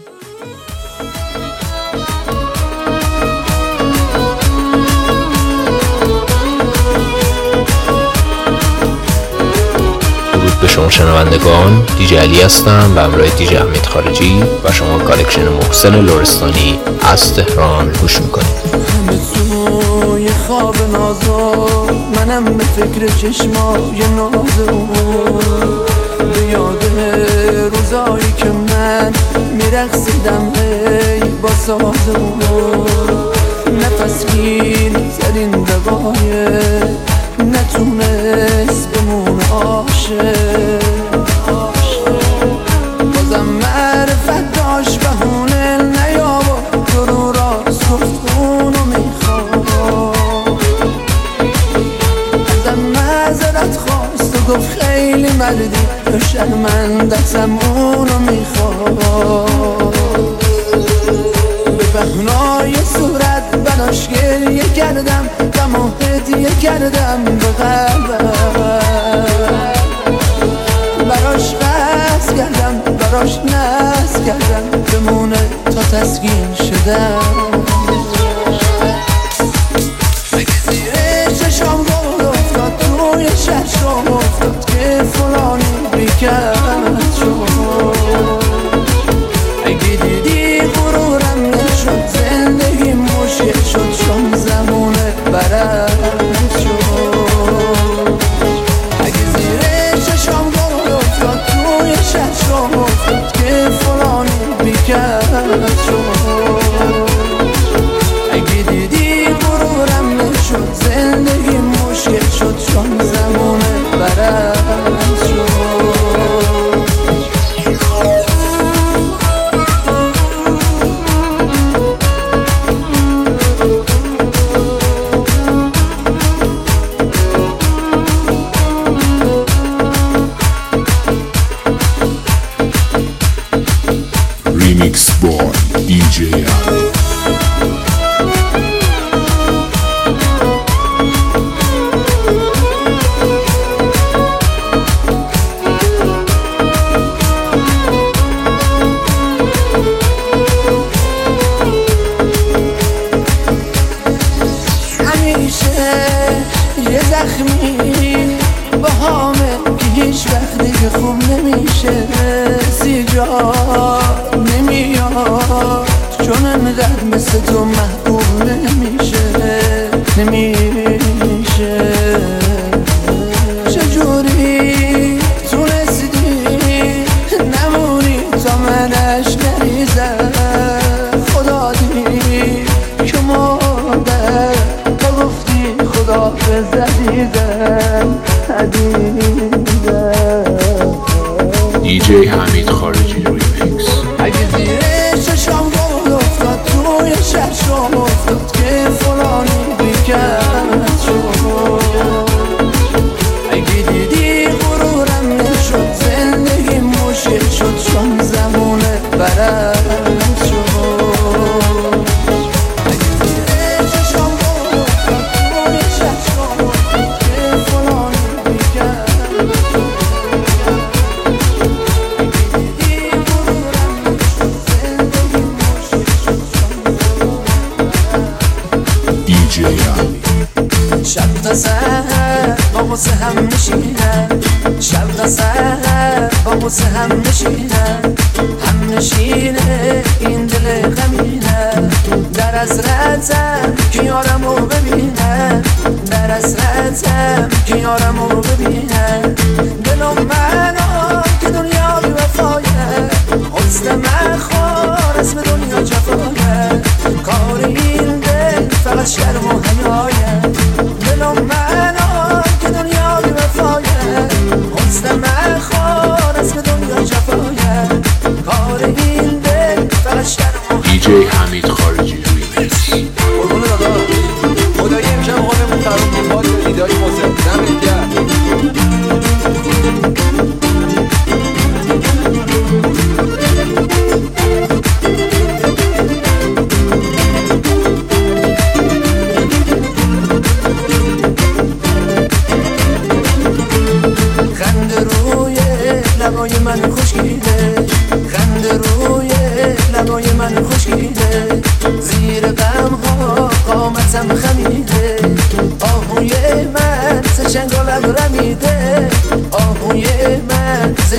به شما شنوندگان، دیجی علی هستم و همراه دیجی حمید خارجی و شما کالکشن محسن لرستانی از تهران گوش میکنید. همه توی خواب نازو، منم به فکر چشمای نازو، به یاد روزایی که من میرقصیدم با سازو، نفس گیر زدین دقایق نتونست بمونه عاشق، بازم معرفت داشت بهونه نیاورد تو رو راست گفت اونو میخواد، ازم معذرت خواست و گفت خیلی مردی تو شرمندتم اونو میخواد، به بهنای صورت براش گریه کردم غم و هدیه کردم به قلبم، براش قصد کردم براش نصب کردم بمونه تا تسکین شدم، اگه زیر چشام گل افتاد توی چشم افتاد که فلانی بیکرد شد، اگه دیدی غرورم نشد زندگی مشکل شد چون زمونه برد شد، اگه زیر چشام گل افتاد توی چشم افتاد که فلانی بیکرد شد، اگه دیدی غرورم نشد زندگی مشکل شد چون زمونه برد شد. Remix Boy DJ Ali. همیشه یه زخمی با همه که هیچ وقت دیگه خوب نمیشه، سیجار نمیاد چون انقدر مثل تو محبوب نمیشه، چجوری تونستی نمونی تا منش نریزم، خدا دید که مادر تا گفتی خداحافظ عزیزم DJ حمید خارجی ریمیکس. اگه زیر چشام گل افتاد توی چشم افتاد که فلانی بیکرد شد، اگه دیدی غرورم نشد زندگی مشکل شد چون زمونه برد شد، اگه زیر چشام گل افتاد توی چشم افتاد که فلانی بیکرد شد، DJ Ali. شب تا سحر با غصه هم نشینم، شب تا سحر با غصه هم نشینم، هم نشینه این دل غمینم، در حسرتم که یارمو ببینم، در حسرتم که یارمو ببینم، دلم منو که دنیا بی وفایه، حسن من خور اسم دنیا جفایه، کار این دل فقط شرم و حیایه، دلم منو که دنیا بی وفایه، حسن من خور اسم دنیا جفایه، کار این دل فقط شرم و DJ حمید خارجی ریمیکس. قربونه دادا خدایی امشب خودمون فرامون باد به دیداری محسن دمت گرم. خنده روی لبای من خوشگیره، خنده روی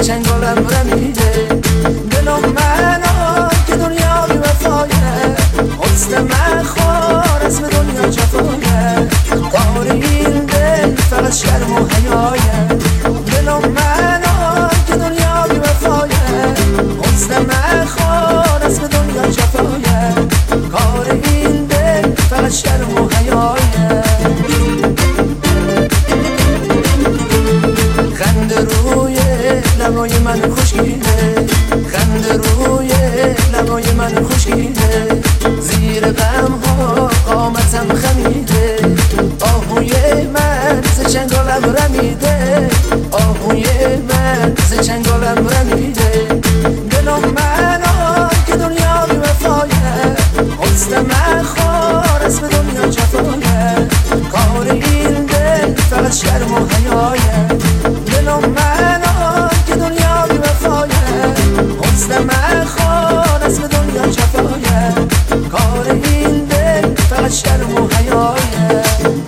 چنگالم رمیده دلم منو که دنیا بی وفایه حسن من خور اسم دنیا جفایه کار این دل فقط شرم و حیایه دلم منو که دنیا بی وفایه حسن من خور اسم دنیا جفایه کار این دل فقط شرم و حیایه خنده روی لبای من خوشگیره خنده روی لبای من خوشگیره زیر غم ها قامتم خمیده آهوی من ز چنگالم رمیده آهوی من ز چنگالم رمیده دلم منو که دنیا بی وفایه حسن من خور اسم دنیا جفایه کار این دل فقط شرم و حیایه دلم منو که دنیا بی وفایه حسن من خور اسم دنیا جفایه کار این دل فقط شرم و حیایه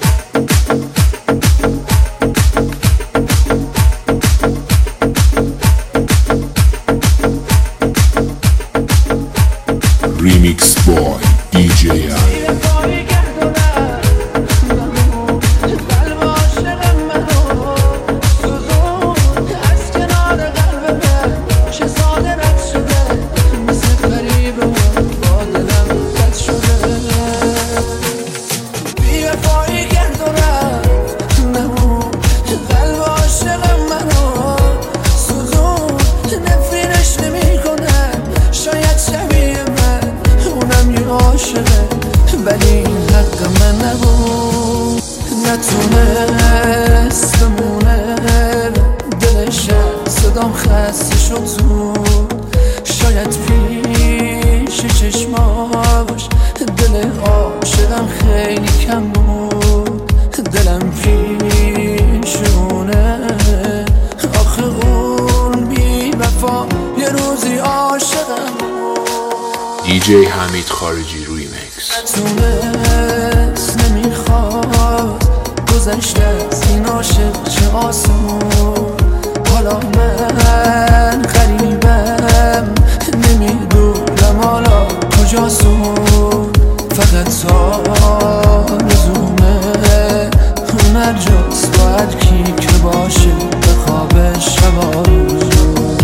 Remix Boy DJ Ali. ولی این حق من نبود نتونست بمونه دلش صدام خسته شد زود شاید پیش چشماش دل عاشقم خیلی کم بود دلم پیشونه آخه اون بی وفا یه روزی عاشقم DJ حمید خارجی ریمیکس. نتونست نمیخواد گذشته از این عاشق چه آسون حالا من غریبم نمیدونم حالا کجاسون فقط آرزومه اون هر جاست باید کی که باشه به خواب شب آرزون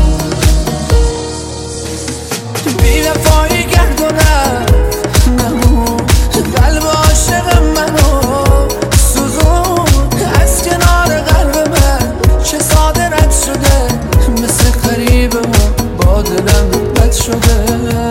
بی‌وفایی گردونم نمود قلب عاشق منو سوزون از کنار قلب من چه ساده رد شده مثل قریب ما با دلم بد شده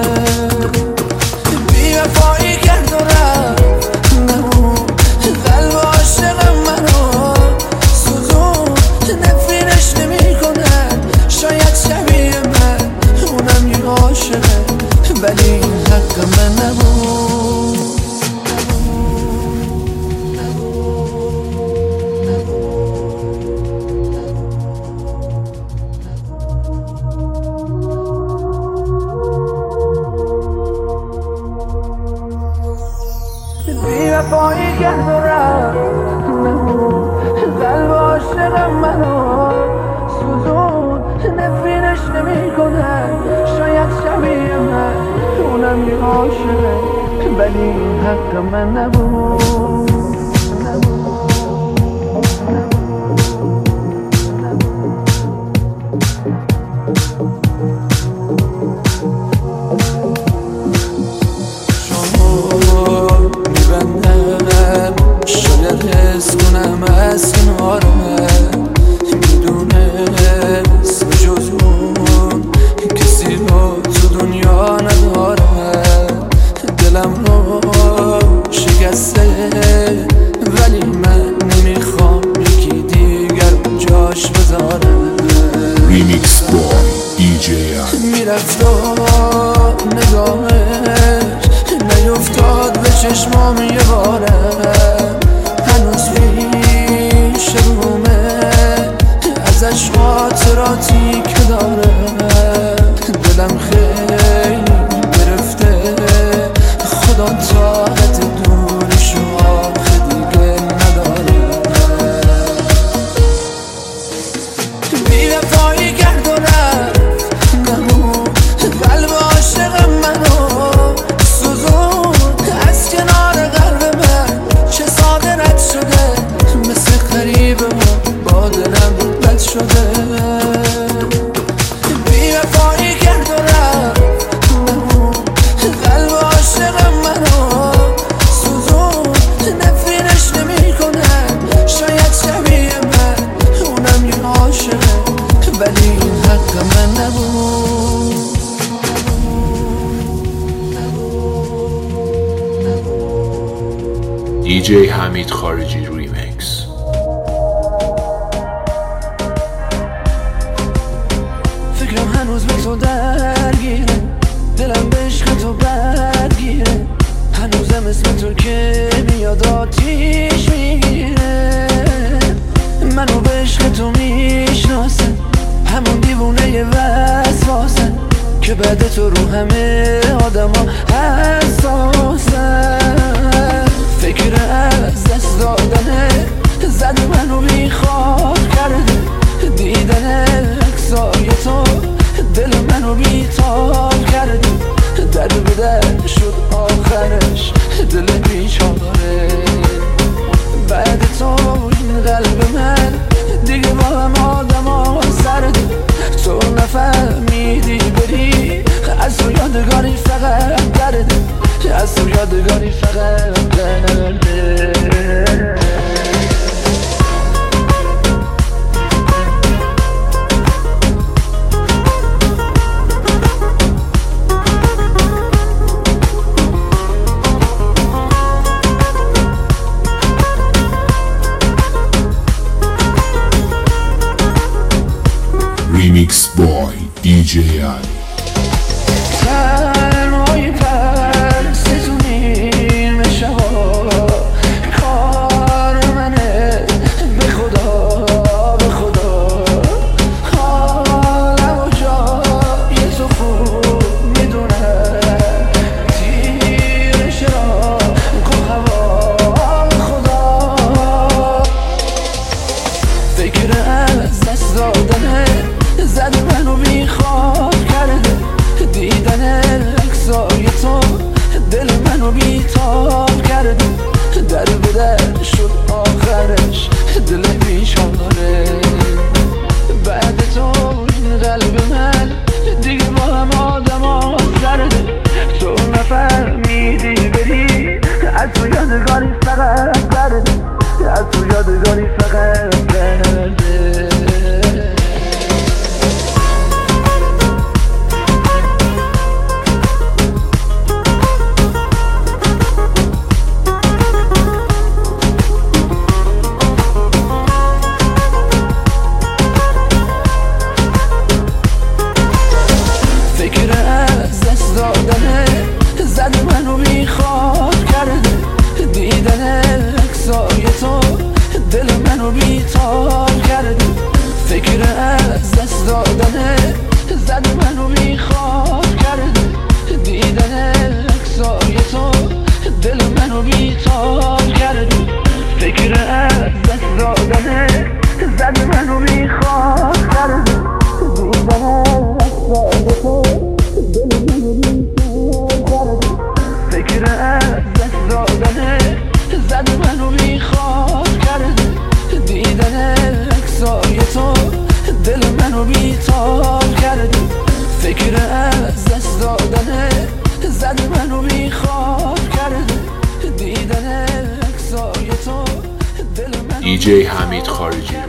بی‌وفایی گردونم نمود قلب عاشق منو سوزون نفرینش نمی کنن شاید شبیه من اونم یه عاشقه ولی این حق من نبود بی‌وفایی گردونم نمود قلب عاشق منو سوزون نفرینش نمی کنن شاید شبیه من اونم یه عاشقه ولی این حق من نبود میبندم شاید حس کنم از کنارم میدونست جز اون کسی رو تو دنیا ندارم دلم رو شکسته DJ حمید خارجی ریمیکس. فکرم هنوز به تو درگیره، دلم به عشق تو برگیره، هنوزم اسم تو که میاد آتیش میگیره. منو به عشق تو میشناسه، همون دیوونه وسواسه که بعد تو رو همه آدما حساسه. فکر از دست دادنه زد منو بیخواب کرده، دیدن عکسای تو دل منو بیتاب کرده. در به در شد آخرش دل بیچاره، بعد تو این قلب من دیگه با هم آدم ها سرده. تو نفهمیدی بری از تو یادگاری فقط درده، از تو یادگاری فقط درده. Remix boy DJ Ali. تنهایی پرستونیم شبا، کار منه به خدا به خدا. حالم و جای تو خوب میدونم، تیرش را کن هوا به خدا. فکر از دست دادنه زد منو بیخواب کرده، دیدن عکسای تو دل منو بیتاب کرده. در به در شد آخرش دل بیچاره، بعد تو این قلب من دیگه با هم آدم ها زرده. تو نفهمیدی بری از تو یادگاری فقط درده، از تو یادگاری فقط درده. فکر از دست دادنه زد منو بیخواب کرده، دیدن عکسای تو دل منو بیتاب کرده. فکر از دست دادنه زد منو بیخواب کرده، دیدن عکسای تو دل منو بیتاب کرده. فکر از دست دادنه زد منو بیخواب کرده، دیدن عکسای تو دل منو بیتاب کرده. فکر از دست دادنه زد منو بیخواب کرده، دیدن عکسای تو دل منو DJ حمید خارجی